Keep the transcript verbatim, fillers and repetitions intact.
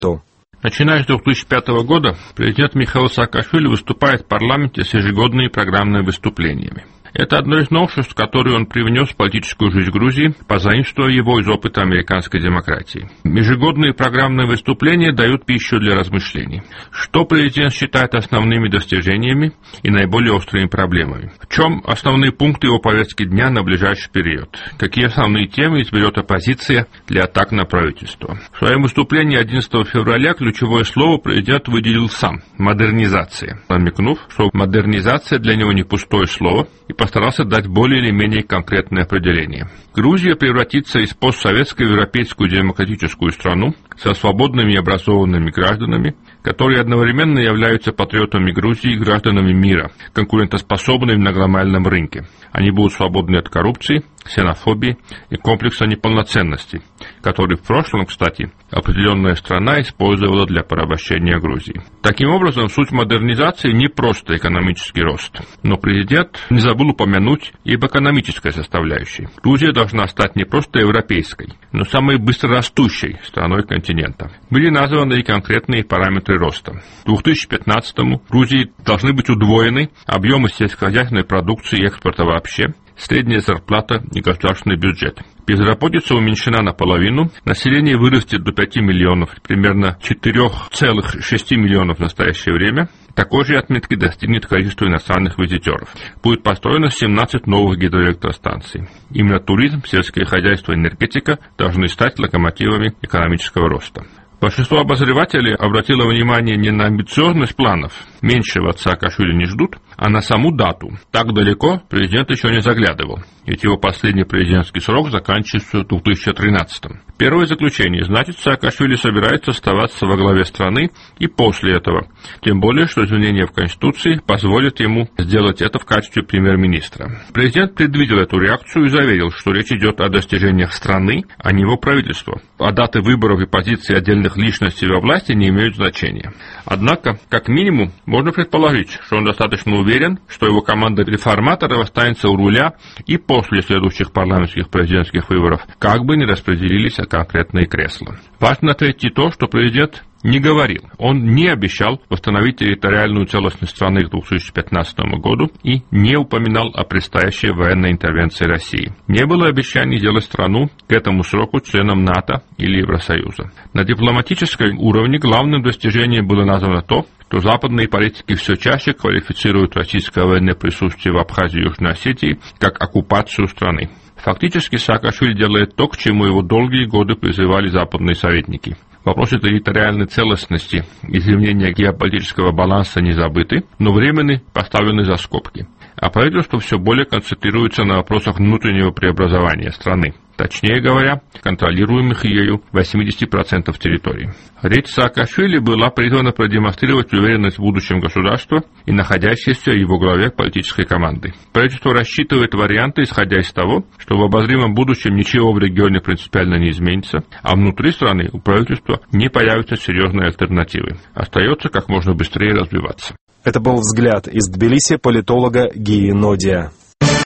Ютто. Начиная с две тысячи пятого года президент Михаил Саакашвили выступает в парламенте с ежегодными программными выступлениями. Это одно из новшеств, которые он привнес в политическую жизнь Грузии, позаимствуя его из опыта американской демократии. Ежегодные программные выступления дают пищу для размышлений. Что президент считает основными достижениями и наиболее острыми проблемами? В чем основные пункты его повестки дня на ближайший период? Какие основные темы изберет оппозиция для атак на правительство? В своем выступлении одиннадцатого февраля ключевое слово президент выделил сам – модернизация, намекнув, что модернизация для него не пустое слово, и постарался дать более или менее конкретное определение. Грузия превратится из постсоветской в европейскую демократическую страну со свободными и образованными гражданами, которые одновременно являются патриотами Грузии и гражданами мира, конкурентоспособными на глобальном рынке. Они будут свободны от коррупции, ксенофобии и комплекса неполноценности, который в прошлом, кстати, определенная страна использовала для порабощения Грузии. Таким образом, суть модернизации не просто экономический рост, но президент не забыл упомянуть и об экономической составляющей. Грузия должна стать не просто европейской, но самой быстрорастущей страной континента. Были названы и конкретные параметры роста. К две тысячи пятнадцатому в Грузии должны быть удвоены объемы сельскохозяйственной продукции и экспорта вообще, средняя зарплата и государственный бюджет. Безработица уменьшена наполовину, население вырастет до пяти миллионов, примерно четыре целых шесть десятых миллионов в настоящее время. Такой же отметки достигнет количество иностранных визитеров. Будет построено семнадцать новых гидроэлектростанций. Именно туризм, сельское хозяйство и энергетика должны стать локомотивами экономического роста. Большинство обозревателей обратило внимание не на амбициозность планов, меньшего от Саакашвили не ждут, а на саму дату. Так далеко президент еще не заглядывал, ведь его последний президентский срок заканчивается в две тысячи тринадцатом. Первое заключение. Значит, Саакашвили собирается оставаться во главе страны и после этого. Тем более, что изменения в Конституции позволят ему сделать это в качестве премьер-министра. Президент предвидел эту реакцию и заверил, что речь идет о достижениях страны, а не его правительства. А даты выборов и позиции отдельных личностей во власти не имеют значения. Однако, как минимум, можно предположить, что он достаточно уверен, что его команда реформаторов останется у руля и после следующих парламентских президентских выборов, как бы ни распределились конкретные кресла. Важно отметить и то, что президент не говорил. Он не обещал восстановить территориальную целостность страны к две тысячи пятнадцатому году и не упоминал о предстоящей военной интервенции России. Не было обещаний сделать страну к этому сроку членом НАТО или Евросоюза. На дипломатическом уровне главным достижением было названо то, что западные политики все чаще квалифицируют российское военное присутствие в Абхазии и Южной Осетии как оккупацию страны. Фактически Саакашвили делает то, к чему его долгие годы призывали западные советники. Вопросы территориальной целостности и изменения геополитического баланса не забыты, но временно поставлены за скобки. А правительство все более концентрируется на вопросах внутреннего преобразования страны. Точнее говоря, контролируемых ею восемьдесят процентов территории. Речь Саакашвили была призвана продемонстрировать уверенность в будущем государства и находящейся в его главе политической команды. Правительство рассчитывает варианты, исходя из того, что в обозримом будущем ничего в регионе принципиально не изменится, а внутри страны у правительства не появятся серьезные альтернативы. Остается как можно быстрее развиваться. Это был взгляд из Тбилиси политолога Гии Нодия.